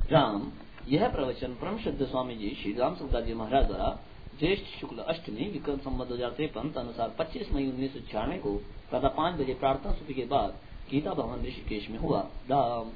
राम, यह प्रवचन परम शुद्ध स्वामी जी श्री राम सुखदास जी महाराज द्वारा ज्येष्ठ शुक्ल अष्टमी विक्रम संवत 2053 अनुसार 25 मई 1996 को प्रातः 5 बजे प्रार्थना सूफी के बाद गीता भवन ऋषिकेश में हुआ। राम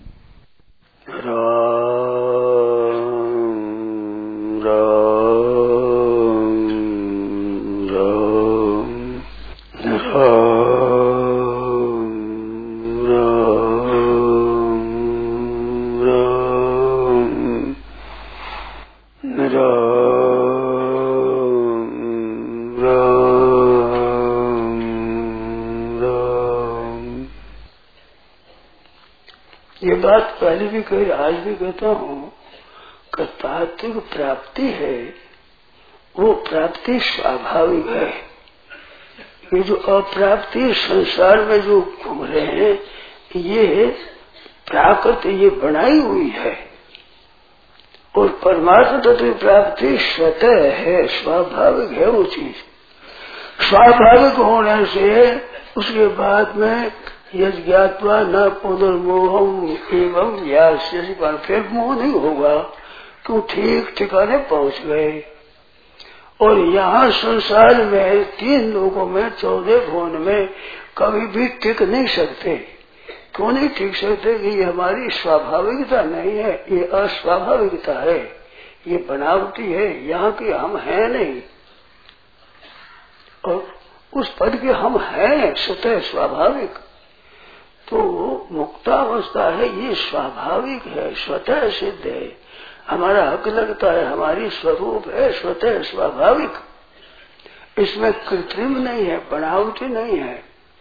ये बात पहले भी कही, आज भी कहता हूँ कि तात्विक प्राप्ति है वो प्राप्ति स्वाभाविक है। ये जो अप्राप्ति संसार में जो घूम रहे हैं ये प्राकृत ये बनाई हुई है, और परमात्मा तत्व प्राप्ति स्वतः है, स्वाभाविक है। वो चीज स्वाभाविक होने से उसके बाद में यज्ञात्वा न पुनर्मोहम एवं यास्य, फिर मोह नहीं होगा क्यों ठीक ठिकाने पहुंच गए। और यहाँ संसार में 3 लोगों में 14 भुवन में कभी भी टिक नहीं सकते। क्यों नहीं टिक सकते? कि ये हमारी स्वाभाविकता नहीं है, ये अस्वाभाविकता है, ये बनावटी है, यहाँ के हम हैं नहीं। और उस पद के हम हैं स्वतः स्वाभाविक। तो मुक्तावस्था है ये स्वाभाविक है, स्वतः सिद्ध है, हमारा हक लगता है, हमारी स्वरूप है स्वतः स्वाभाविक। इसमें कृत्रिम नहीं है, बनावटी नहीं है।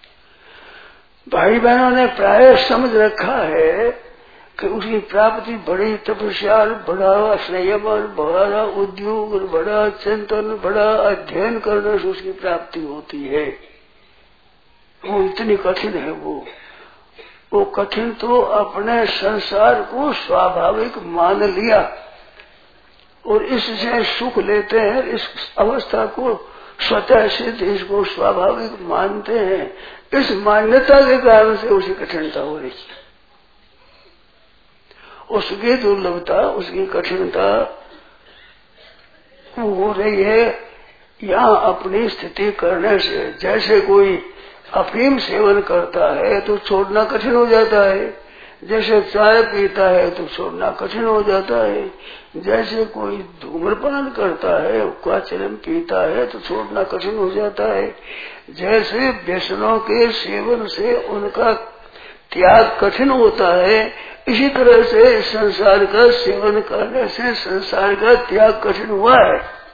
भाई बहनों ने प्राय समझ रखा है कि उसकी प्राप्ति बड़ी तपस्या, बड़ा संयम, बड़ा उद्योग, बड़ा चिंतन, बड़ा अध्ययन करने से उसकी प्राप्ति होती है। वो इतनी कठिन है। वो कठिन तो अपने संसार को स्वाभाविक मान लिया और इससे सुख लेते हैं, इस अवस्था को स्वतः सिद्ध, इसको स्वाभाविक मानते हैं। इस मान्यता के कारण से उसी कठिनता हो रही है, उसकी दुर्लभता, उसकी कठिनता हो रही है। यहाँ अपनी स्थिति करने से, जैसे कोई अफीम सेवन करता है तो छोड़ना कठिन हो जाता है, जैसे चाय पीता है तो छोड़ना कठिन हो जाता है, जैसे कोई धूम्रपान करता है, क्वाचरम पीता है तो छोड़ना कठिन हो जाता है, जैसे व्यसनों के सेवन से उनका त्याग कठिन होता है, इसी तरह से संसार का सेवन करने से संसार का त्याग कठिन हुआ है।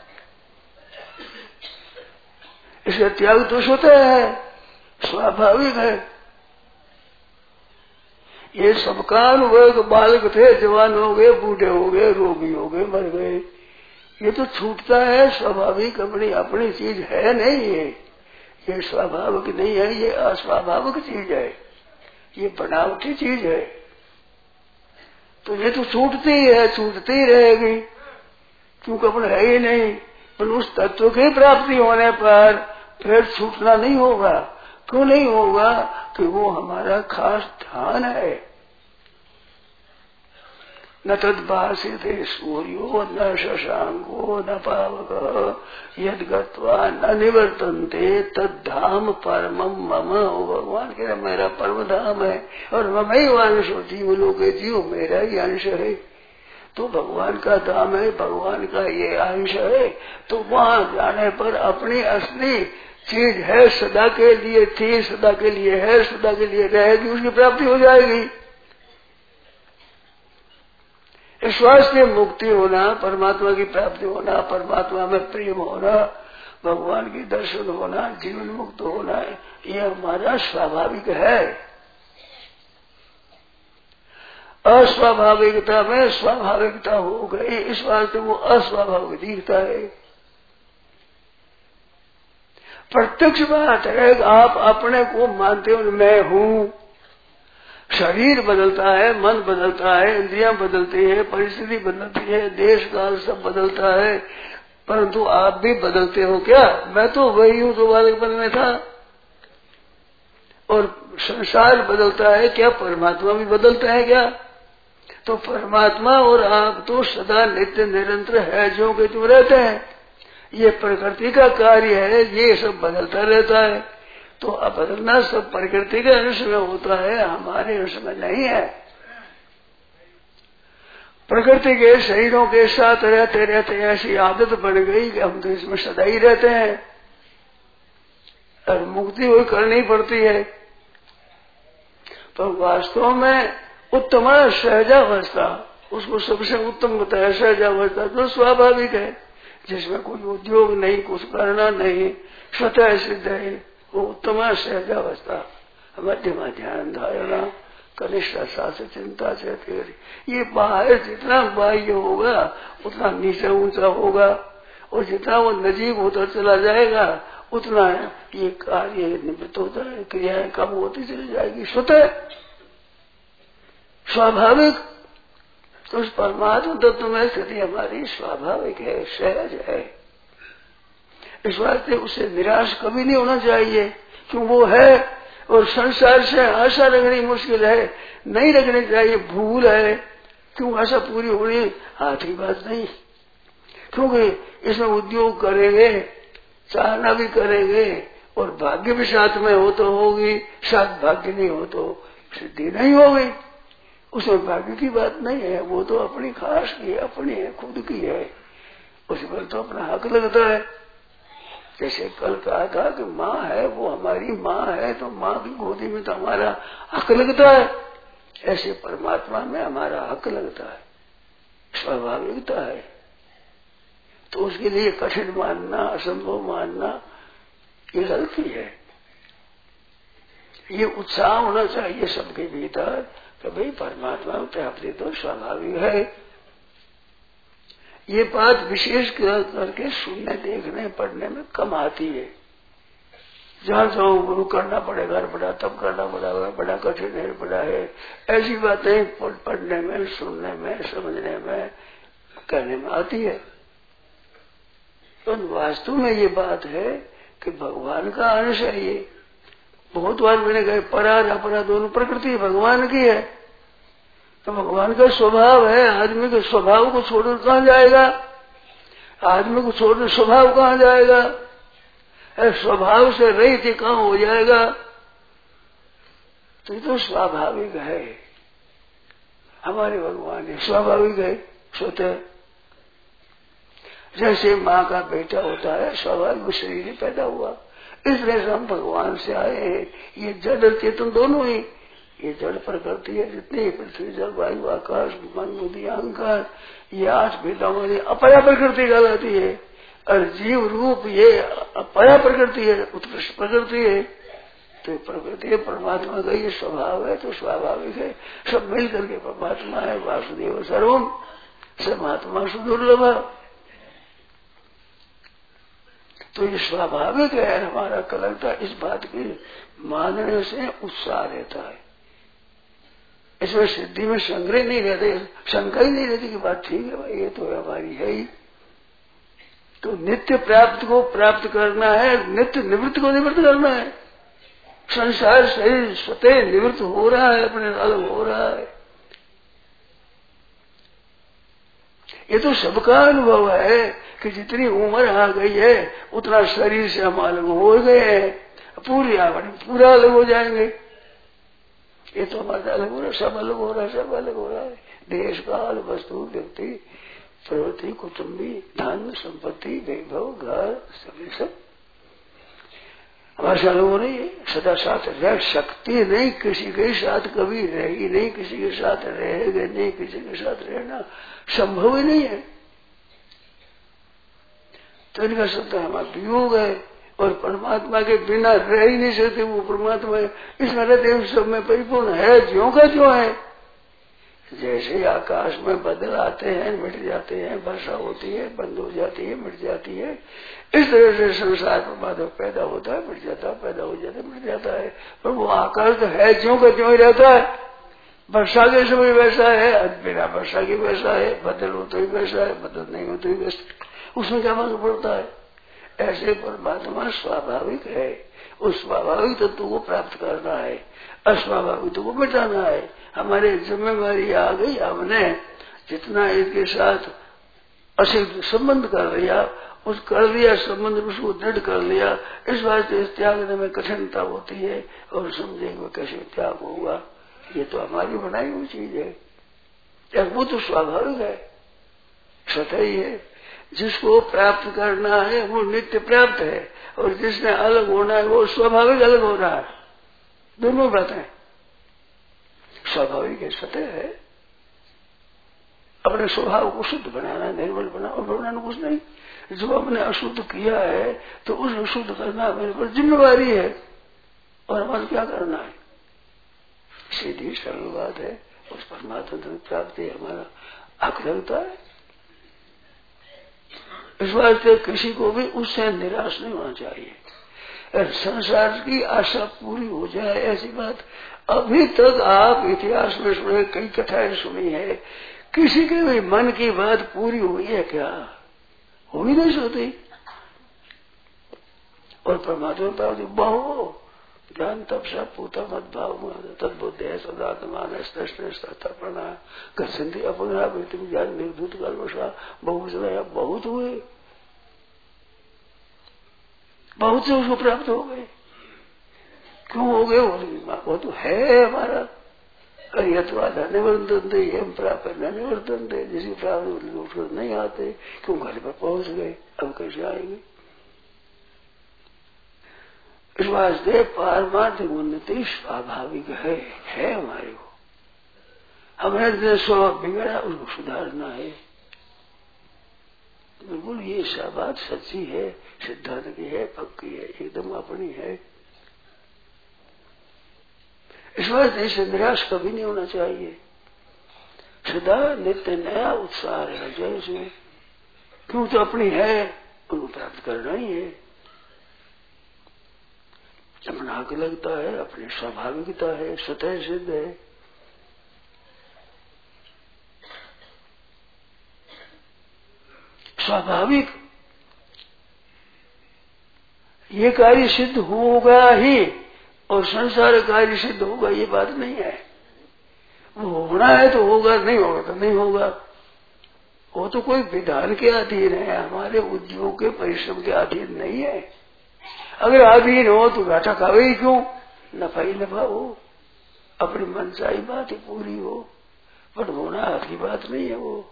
इसका त्याग तो स्वतः है, स्वाभाविक है। ये सबका अनुभव, बालक थे, जवान हो गए, बूढ़े हो गए, रोगी हो गए, मर गए, ये तो छूटता है, स्वाभाविक अपनी अपनी चीज है नहीं है। ये स्वाभाविक नहीं है, ये अस्वाभाविक चीज है, ये बनावटी चीज है। तो ये तो छूटती है, छूटती ही रहेगी, क्योंकि अपन है ही नहीं। पर उस तत्व की प्राप्ति होने पर फिर छूटना नहीं होगा। क्यों नहीं होगा? कि वो हमारा खास ध्यान है। न तद्भासिते सूर्यो न शशांको न पावक यद गत्वा न निवर्तन्ते तद्धाम परमम मम। भगवान कह रहे मेरा परम धाम है और ममई अंशो, जीव लोके जीव मेरा ही अंश है। तो भगवान का धाम है, भगवान का ये अंश है। तो वहाँ जाने पर अपनी असली चीज है, सदा के लिए थी, सदा के लिए है, सदा के लिए रहेगी, उसकी प्राप्ति हो जाएगी। विश्वास में मुक्ति होना, परमात्मा की प्राप्ति होना, परमात्मा में प्रेम होना, भगवान की दर्शन होना, जीवन मुक्त होना, ये हमारा स्वाभाविक है। अस्वाभाविकता में स्वाभाविकता हो गई, इस बात से वो अस्वाभाविक दिखता है। प्रत्यक्ष बात है, आप अपने को मानते हो मैं हूँ। शरीर बदलता है, मन बदलता है, इंद्रियां बदलती है, परिस्थिति बदलती है, देश काल सब बदलता है, परंतु आप भी बदलते हो क्या? मैं तो वही हूँ जो बालकपन में था। और संसार बदलता है क्या? परमात्मा भी बदलता है क्या? तो परमात्मा और आप तो सदा नित्य निरंतर है जो कि तुम रहते हैं। ये प्रकृति का कार्य है, ये सब बदलता रहता है। तो अब बदलना सब प्रकृति के अंश में होता है, हमारे अंश में नहीं है। प्रकृति के शरीरों के साथ रहते रहते ऐसी आदत बन गई कि हम तो इसमें सदा ही रहते हैं और मुक्ति वही करनी पड़ती है। पर वास्तव में उत्तम सहजावस्था, उसको सबसे उत्तम बताया सहजावस्था, जो स्वाभाविक है, जिसमें कोई उद्योग नहीं, कुछ करना नहीं, स्वतः सिद्ध है, वो उत्तम सहजावस्था। मध्यमा ध्यान धारणा कनिष्ठ शास्त्र चिंता से ये बाहर जितना बाह्य होगा उतना नीचे ऊंचा होगा, और जितना वो नजीक होता चला जाएगा उतना ये कार्य निवृत्त होता है, क्रियाएं कम होती चली जाएगी स्वतः स्वाभाविक। तो उस परमात्मा तत्व में स्थिति हमारी स्वाभाविक है, सहज है। इस वास्ते उसे निराश कभी नहीं होना चाहिए, क्यों वो है और संसार से आशा रखनी मुश्किल है, नहीं रखनी चाहिए, भूल है। क्यों आशा पूरी होनी हाथ की बात नहीं, क्योंकि इसमें उद्योग करेंगे, चाहना भी करेंगे और भाग्य भी साथ में हो तो होगी, साथ भाग्य नहीं हो तो सिद्धि नहीं होगी। उसमें भाग्य की बात नहीं है, वो तो अपनी खास की है, अपनी है, खुद की है, उस पर तो अपना हक लगता है। जैसे कल कहा था कि माँ है वो हमारी माँ है, तो माँ की गोदी में तो हमारा हक लगता है, ऐसे परमात्मा में हमारा हक लगता है, स्वाभाविकता है। तो उसके लिए कठिन मानना, असंभव मानना ये गलती है। ये उत्साह होना चाहिए सबके भीतर कि भाई परमात्मा में प्राप्ति तो स्वाभाविक है। ये बात विशेष करके सुनने देखने पढ़ने में कम आती है। जहाँ जाओ गुरु करना पड़ेगा, बड़ा तब करना पड़ेगा, बड़ा कठिन है, बड़ा है, ऐसी बातें पढ़ने में, सुनने में, समझने में, कहने में आती है। तो वास्तव में ये बात है कि भगवान का अंश है ये। बहुत बार मैंने कहा परा और अपरा दोनों प्रकृति भगवान की है, तो भगवान का स्वभाव है। आदमी के स्वभाव को छोड़कर कहाँ जाएगा, आदमी को छोड़कर स्वभाव कहाँ जाएगा, स्वभाव से रहित कहाँ हो जाएगा। तो ये तो स्वाभाविक है, हमारे भगवान है, स्वाभाविक है स्वतः। जैसे माँ का बेटा होता है, स्वाभाविक शरीर पैदा हुआ, इसलिए हम भगवान से आए हैं। ये जड़ और चेतन दोनों ही, ये जड़ प्रकृति है जितनी पृथ्वी जल वायु आकाश मन बुद्धि अहंकार, ये 8 भेदा वाली अपरा प्रकृति कहलाती है, और जीव रूप ये अपरा प्रकृति है, उत्कृष्ट प्रकृति है। तो प्रकृति है, परमात्मा का ये स्वभाव है, तो स्वाभाविक है, सब मिल करके परमात्मा है। वासुदेव सर्वम समात्मा सुदुर्लभ। तो ये स्वाभाविक है हमारा कलकता, इस बात की मानने से उत्साह रहता है। इसमें सिद्धि में संग्रह नहीं रहते, शंका ही नहीं रहती कि बात ठीक है भाई, ये तो हमारी है ही। तो नित्य प्राप्त को प्राप्त करना है, नित्य निवृत्त को निवृत्त करना है। संसार शरीर स्वतः निवृत्त हो रहा है, अपने अलग हो रहा है। ये तो सबका अनुभव है कि जितनी उम्र आ गई है उतना शरीर से हम अलग हो गए हैं, पूरी आवरण पूरा अलग हो जाएंगे। ये तो हमारा अलग हो रहा है, सब अलग हो रहा है, सब अलग हो रहा है। देश काल वस्तु व्यक्ति प्रवृत्ति कुटुंबी धन संपत्ति वैभव घर सभी सब हमारे साथ हो रही है। सदा साथ रह सकती नहीं, किसी के साथ कभी रहेगी नहीं, किसी के साथ रहेगा नहीं, किसी के साथ रहना संभव ही नहीं है। तो इनका शब्द हमारा वियोग है, और परमात्मा के बिना रह ही नहीं सकते। वो परमात्मा इसमें रहते सब में परिपूर्ण है, ज्यों का ज्यों है। जैसे आकाश में बादल आते हैं मिट जाते हैं, वर्षा होती है बंद हो जाती है मिट जाती है, इस तरह से संसार में बादल पैदा होता है मिट जाता है, पैदा हो जाता है मिट जाता है। पर वो आकाश तो है ज्यों का ज्यों ही रहता है। वर्षा के समय वैसा है, बिना वर्षा के वैसा है, बदल हो तो ही वैसा है, बदल नहीं हो तो ही वैसा, उसमें क्या फर्क पड़ता है। ऐसे परमात्मा स्वाभाविक है। उस स्वाभाविक तत्व को प्राप्त करना है, अस्वाभाविक तत्व को मिटाना है। हमारी जिम्मेवारी आ गई, हमने जितना इसके साथ असिद्ध संबंध कर लिया, उस कर लिया संबंध उसको दृढ़ कर लिया। इस वास्ते इस त्यागने में कठिनता होती है और समझेंगे कैसे त्याग होगा। ये तो हमारी बनाई हुई चीज है, वो तो स्वाभाविक है, स्वतः ही है। जिसको प्राप्त करना है वो नित्य प्राप्त है, और जिसने अलग होना है वो स्वाभाविक अलग हो रहा है। दोनों बातें स्वाभाविक है, स्वतः है। अपने स्वभाव को शुद्ध बनाना, निर्मल बनाना, और बनाना कुछ नहीं। जो अपने अशुद्ध किया है तो उस अशुद्ध करना मेरे पर जिम्मेवारी है, और हमारे क्या करना है। सीधी सरल बात है। उस परमात्मा की प्राप्ति हमारा हक लगता है। इस वास्ते किसी को भी उससे निराश नहीं होना चाहिए। और संसार की आशा पूरी हो जाए ऐसी बात अभी तक आप इतिहास में सुने, कई कथाएं सुनी है, किसी के भी मन की बात पूरी हुई है क्या? हो ही नहीं सकती। और परमात्मा प्राप्ति बहु ज्ञान तपसा पूता मत भाव तद्बुद्ध है सदात्मान स्पष्टपना घर्षंती अपना वृत्ति ज्ञान निर्धूत कलवशा बहुत हुए, बहुत से उसको प्राप्त हो गए। क्यों हो गए? वो तो है हमारा। अरियतवादा निवर्तन दे, हम प्राप्त न निवर्तन दे, जिसकी प्राप्त नहीं आते, क्यों घर पर पहुंच गए, अब कैसे आएंगे? इस वास्ते पारमार्थिक उन्नति स्वाभाविक है हमारे को। हमारे जो स्वभाव बिगड़ा उसको सुधारना है। बिल्कुल ये सब बात सच्ची है, सिद्धांत की है, पक्की है, एकदम अपनी है। इस वास्ते इससे निराश कभी नहीं होना चाहिए। सदा नित्य नया उत्साह रहना चाहिए इसमें। क्यों तो अपनी है, उनको प्राप्त करना ही है। अपना हक लगता है, अपनी स्वाभाविकता है, स्वतः सिद्ध है। स्वाभाविक ये कार्य सिद्ध होगा ही, और संसार कार्य सिद्ध होगा ये बात नहीं है। वो होना है तो होगा, नहीं होगा तो नहीं होगा। वो तो कोई विधान के अधीन है, हमारे उद्योग के परिश्रम के अधीन नहीं है। अगर अधीन हो तो घाटा खावे ही क्यों? नफा ही नफा हो, अपनी मनसाई बात ही पूरी हो, पर होना हाथ की बात नहीं है वो।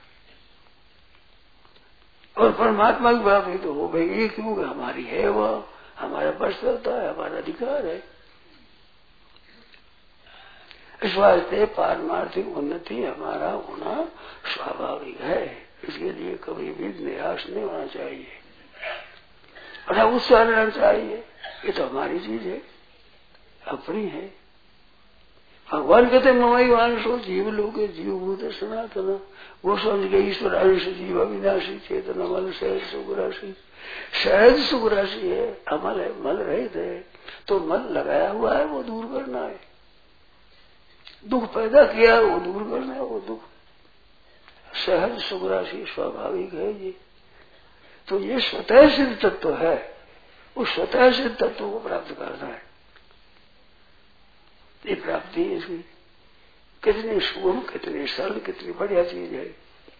और परमात्मा की बात ही तो हो भाई, ये क्यों हमारी है, वह हमारा बस चलता है, हमारा अधिकार है। इस वास्ते पारमार्थिक उन्नति हमारा होना स्वाभाविक है। इसके लिए कभी भी निराश नहीं होना चाहिए, बड़ा उत्साह रहना चाहिए। ये तो हमारी चीज है, अपनी है। भगवान कहते ममई वानसो जीव लोगे जीव भूत सनातन। वो समझ गए ईश्वर अंश जीव अविनाशी चेतन अमल सहज सुख राशि। सहज सुख राशि है, अमल है, मल रहित है। तो मल लगाया हुआ है, वो दूर करना है। दुख पैदा किया है, वो दूर करना है, वो दुख। सहज सुख राशि स्वाभाविक है ये। तो ये स्वतः सिद्ध तत्व है, उस स्वतः सिद्ध तत्व को प्राप्त करना है। ये प्राप्ति है इसकी। कितनी सुगम, कितनी सरल, कितनी बढ़िया चीज है।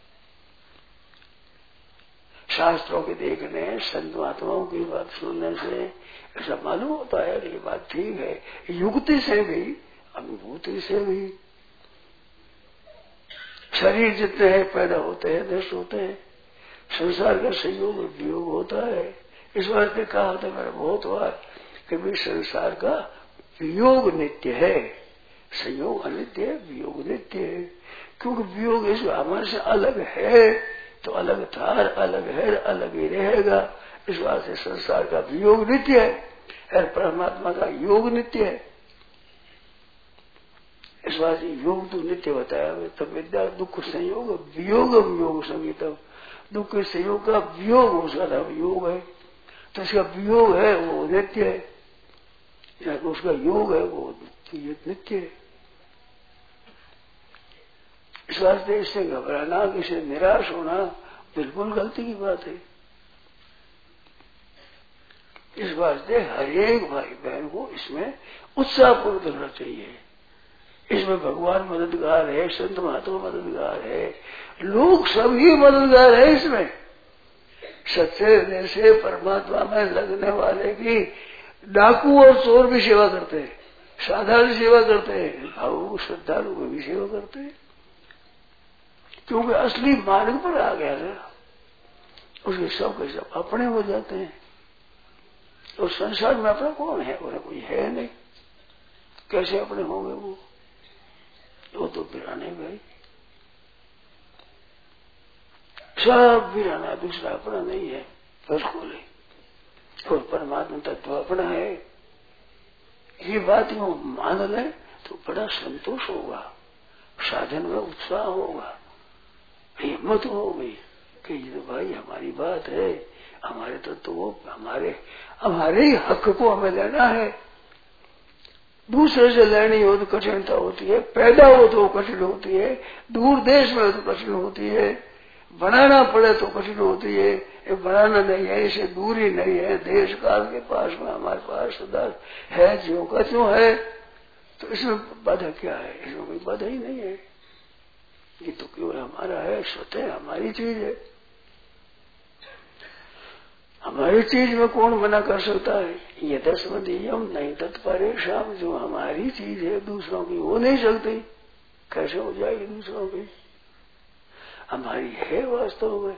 शास्त्रों के देखने, संत महात्माओं की बात सुनने से ऐसा मालूम होता है कि ये बात ठीक है। युक्ति से भी, अनुभूति से भी। शरीर जितने हैं पैदा होते हैं, नष्ट होते हैं। संसार का संयोग वियोग होता है। इस वास्ते कहा होता है मेरा बहुत बार कि भी संसार का वियोग नित्य है, संयोग अनित्य है, वियोग नित्य है। क्योंकि वियोग इस हमारे से अलग है, तो अलग था, अलग है, अलग ही रहेगा। इस वास्ते संसार का वियोग नित्य है और परमात्मा का योग नित्य है। इस वास्ते योग तो नित्य बताया। तब विद्या दुख संयोग वियोगम योग संगीतम। दुख के संयोग का वियोग उसका नाम योग है। तो इसका वियोग है वो नित्य है, या उसका योग है वो नित्य है। इस वास्ते इससे घबराना, इससे निराश होना बिल्कुल गलती की बात है। इस वास्ते हर एक भाई बहन को इसमें उत्साहपूर्वक रहना चाहिए। इसमें भगवान मददगार है, संत महात्मा मददगार है, लोग सभी मददगार है। इसमें सच्चे हृदय से परमात्मा में लगने वाले की डाकू और चोर भी सेवा करते हैं, साधारण सेवा करते हैं, भावुक श्रद्धालु को भी सेवा करते हैं, क्योंकि असली मार्ग पर आ गया है। उसके सब के सब अपने हो जाते हैं। और संसार में अपना कौन है? उन्हें कोई है नहीं। कैसे अपने होंगे वो तो बिराने भाई, सब बिराना, दूसरा अपना नहीं है। बस खोले और परमात्मा तत्व अपना है, ये बात वो मान ले तो बड़ा संतोष होगा, साधन में उत्साह होगा, हिम्मत होगी कि ये तो भाई हमारी बात है, हमारे तत्व वो हमारे ही हक को हमें लेना है। दूसरे से लेनी हो तो कठिनता होती है, पैदा हो तो कठिन होती है, दूर देश में हो तो कठिन होती है, बनाना पड़े तो कठिन होती है। ये बनाना नहीं है, इसे दूरी नहीं है, देश काल के पास में हमारे पास सदा है, ज्यों का त्यों है। तो इसमें बाधा क्या है? इसमें कोई बाधा ही नहीं है। ये तो केवल हमारा है, स्वतः हमारी चीज है। हमारी चीज में कौन मना कर सकता है? ये दसमदीयम नहीं तत्परेशान, जो हमारी चीज है दूसरों की हो नहीं सकती। कैसे हो जाएगी दूसरों की? हमारी है वास्तव में।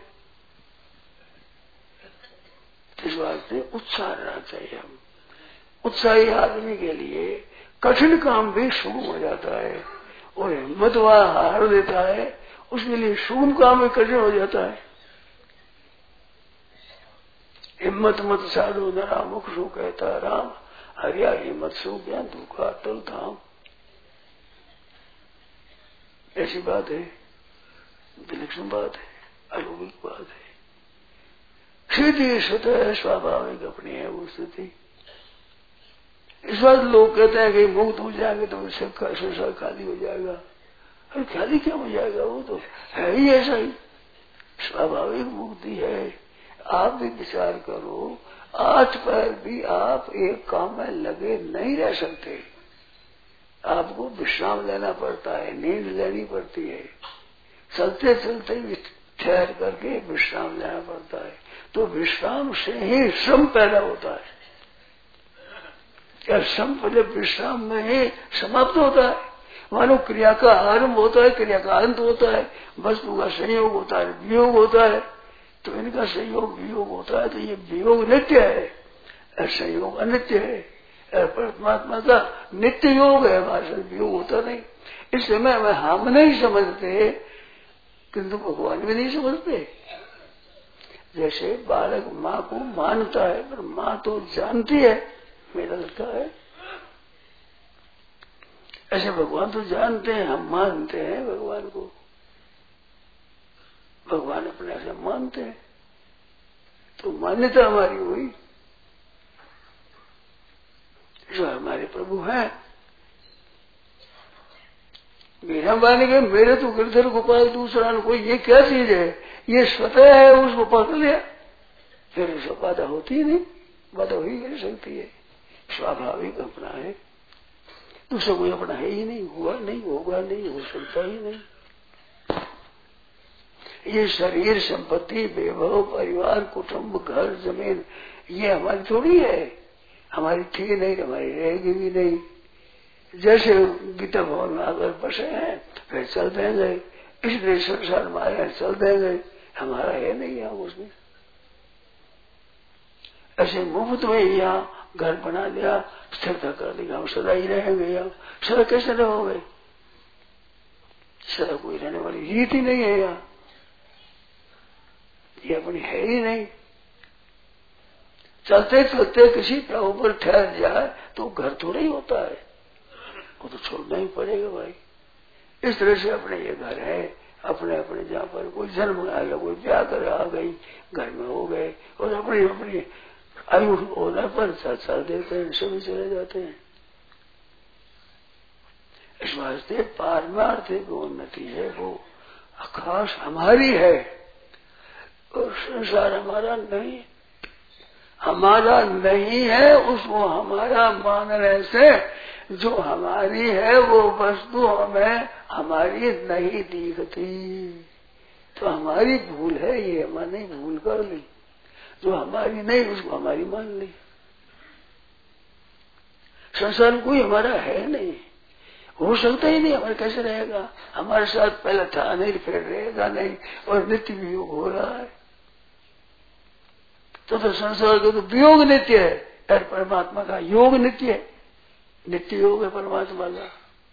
इस वास्ते उत्साह रहना चाहिए। हम उत्साही आदमी के लिए कठिन काम भी सुगम हो जाता है, और हिम्मत हार देता है, उसके लिए सुगम काम भी कठिन हो जाता है। हिम्मत मत साधु नरा मुख सु कहता राम, हरिया हिम्मत सु ज्ञान दुखा तल धाम। ऐसी बात है, विलक्षण बात है, अलौकिक बात है। स्थिति स्वतः स्वाभाविक अपनी है वो स्थिति। इस बात लोग कहते हैं कि मुक्त हो जाएंगे तो संसार खाली हो जाएगा। अरे खाली क्या हो जाएगा? वो तो है ही ऐसा ही, स्वाभाविक मुक्ति है। आप भी विचार करो, आज पर भी आप एक काम में लगे नहीं रह सकते, आपको विश्राम लेना पड़ता है, नींद लेनी पड़ती है, चलते चलते ठहर करके विश्राम लेना पड़ता है। तो विश्राम से ही श्रम पैदा होता है। क्या श्रम पहले विश्राम में ही समाप्त होता है? मानो क्रिया का आरंभ होता है, क्रिया का अंत होता है, वस्तु का संयोग होता है, वियोग होता है। तो इनका संयोग वियोग होता है, तो ये वियोग नित्य है, संयोग अनित्य है। परमात्मा का नित्य योग है, हमारे साथ वियोग होता नहीं। इस समय में हम नहीं समझते, किंतु भगवान भी नहीं समझते। जैसे बालक माँ को मानता है, पर माँ तो जानती है, मेरा लगता है ऐसे भगवान तो जानते हैं, हम मानते हैं भगवान को। भगवान अपने से मानते हैं, तो मान्यता हमारी हुई। जो हमारे प्रभु हैं, मेरा मान गए, मेरे तो गिरधर गोपाल दूसरा कोई, ये क्या चीज है? ये स्वतः है, उसको पकड़ लिया, फिर उसको बाधा होती ही नहीं, बाधा हो ही नहीं सकती है। स्वाभाविक अपना है, दूसरा कोई अपना है ही नहीं, हुआ नहीं, होगा नहीं, हो सकता ही नहीं। ये शरीर, संपत्ति, वैभव, परिवार, कुटुंब, घर, जमीन, ये हमारी थोड़ी है। हमारी थी नहीं, हमारी रहेगी भी नहीं। जैसे गीता भवन में आकर बसे हैं, फिर चल देंगे, इसलिए संसार में आए चल देंगे, हमारा है नहीं यहाँ उसमें। ऐसे मुफ्त में यहाँ घर बना लिया, स्थिरता कर दी, हम सदा ही रहेंगे यहाँ। सदा कैसे रहोगे? सदा कोई रहने वाली रीत ही नहीं है यहाँ, ये अपनी है ही नहीं। चलते चलते किसी प्रभु पर ठहर जाए तो घर थोड़ा ही होता है, वो तो छोड़ना ही पड़ेगा भाई। इस तरह से अपने ये घर है, अपने अपने जहाँ पर कोई जन्म आ गया, कोई ब्याह कर आ गई, घर में हो गए, और अपनी अपनी आयु होने पर चल देते हैं, सभी चले जाते हैं। इस वास्ते पारमार्थिक उन्नति है वो खास हमारी है, और संसार हमारा नहीं। हमारा नहीं है उसको हमारा मानने से जो हमारी है वो वस्तु हमें हमारी नहीं दिखती, तो हमारी भूल है, ये मैंने भूल कर ली। जो हमारी नहीं उसको हमारी मान ली। संसार कोई हमारा है नहीं, हो सकता ही नहीं, हमारे कैसे रहेगा? हमारे साथ पहले था नहीं, फिर रहेगा नहीं, और नित्य वियोग हो रहा है। तो संसार का तो वियोग नित्य है और परमात्मा का योग नित्य है। नित्य योग है परमात्मा का,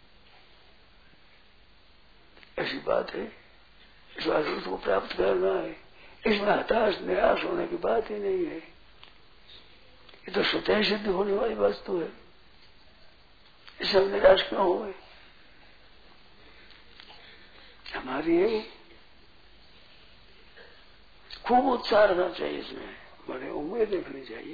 ऐसी बात है। इस बात को प्राप्त करना है, इसमें हताश निराश होने की बात ही नहीं है। ये तो स्वतः सिद्ध होने वाली वस्तु है, इससे हम निराश क्यों हो गए? हमारी है, खूब उत्साह रहना चाहिए, इसमें बड़े उम्मीद देखनी चाहिए।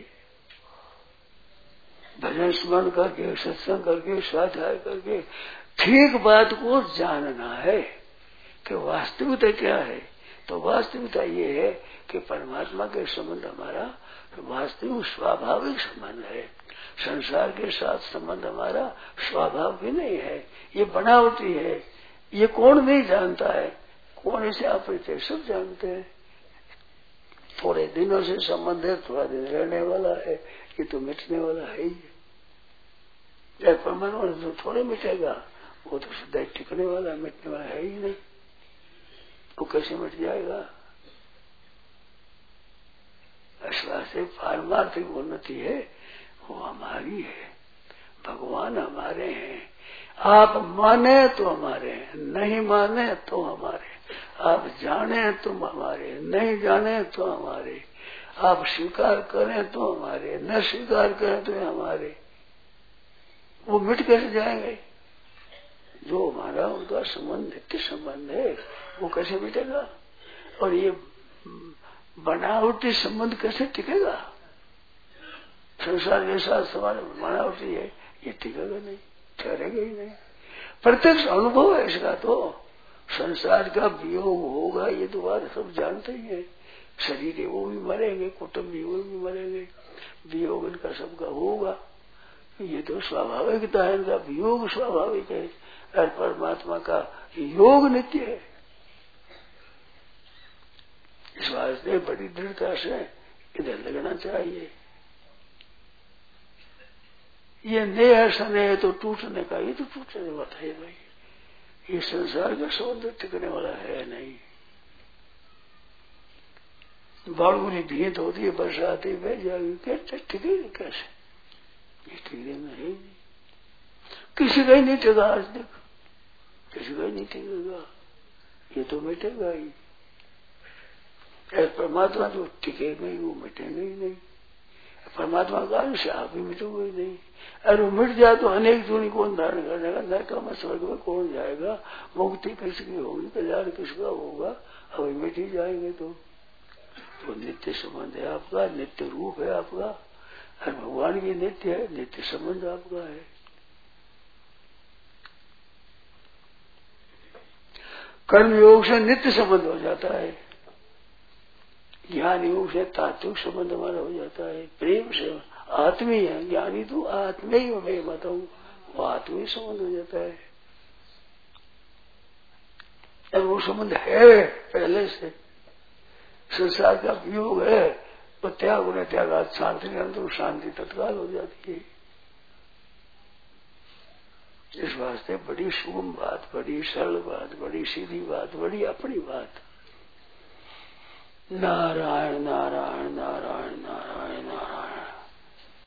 भजन स्मरण करके, सत्संग करके, स्वाध्याय करके ठीक बात को जानना है कि वास्तविकता क्या है। तो वास्तविकता ये है कि परमात्मा के संबंध हमारा वास्तविक स्वाभाविक संबंध है। संसार के साथ संबंध हमारा स्वाभाविक भी नहीं है, ये बनावटी है। ये कौन नहीं जानता है? कौन इसे अपरिचय? सब जानते हैं। थोड़े दिनों से संबंध है, थोड़ा दिन रहने वाला है, ये तो मिटने वाला है ही। परमात्मा तो थोड़े मिटेगा, वो तो सदा टिकने वाला, मिटने वाला है ही नहीं। वो कैसे मिट जाएगा? विश्वास से पारमार्थिक उन्नति है, वो हमारी है। भगवान हमारे हैं। आप माने तो हमारे हैं, नहीं माने तो हमारे। आप जाने तुम हमारे, नहीं जाने तो हमारे। आप स्वीकार करें तो हमारे, न स्वीकार करें तो हमारे। वो मिट कैसे जाएंगे? जो हमारा उनका संबंध नित्य संबंध है, वो कैसे मिटेगा? और ये बनावटी संबंध कैसे टिकेगा? संसार के साथ सवाल बनावटी है, ये टिकेगा नहीं, ठहरेगा ही नहीं। प्रत्यक्ष अनुभव है इसका। तो संसार का वियोग होगा, ये तो बात सब जानते ही है। शरीर है वो भी मरेंगे, कुटुंब भी वो भी मरेंगे, वियोग इनका सबका होगा। ये तो स्वाभाविकता है, इनका वियोग स्वाभाविक है। और परमात्मा का योग नित्य है। इस वास्ते बड़ी दृढ़ता से इधर लगना चाहिए। ये नेह स्नेह तो टूटने का, ये तो टूटने वाला है भाई। ये संसार का सौंदर्य टिकने वाला है नहीं। बाढ़ भीत होती है, बरसाती बह जाएगी, कैसे टिकेगी? कैसे ये टिकेगा? है किसी का ही नहीं टिका। आज तक किसी का ही नहीं टिकेगा, ये तो मिटेगा ही। परमात्मा जो टिकेगा ही, वो मिटेगा ही नहीं। परमात्मा का अंश आप भी मिटोगे ही नहीं। अरे वो मिट जाए तो अनेक जूनी कौन धारण करेगा? नरक में स्वर्ग में कौन जाएगा? मुक्ति किसकी होगी? कल्याण किसका होगा? अभी मिट ही जाएंगे। तो नित्य संबंध है आपका, नित्य रूप है आपका, और भगवान भी नित्य है, नित्य संबंध आपका है। कर्म योग से नित्य संबंध हो जाता है, ज्ञान योग से तात्विक संबंध हमारा हो जाता है, प्रेम से आत्मीय है। ज्ञानी तो आत्मीय मैं बताऊं, वो आत्मीय संबंध हो जाता है। और वो संबंध है पहले से। संसार का वियोग है तो त्याग उन्हें त्याग, शांति के अंदर शांति तत्काल हो जाती है। इस वास्ते बड़ी सुगम बात, बड़ी सरल बात, बड़ी सीधी बात, बड़ी अपनी बात। नारायण नारायण।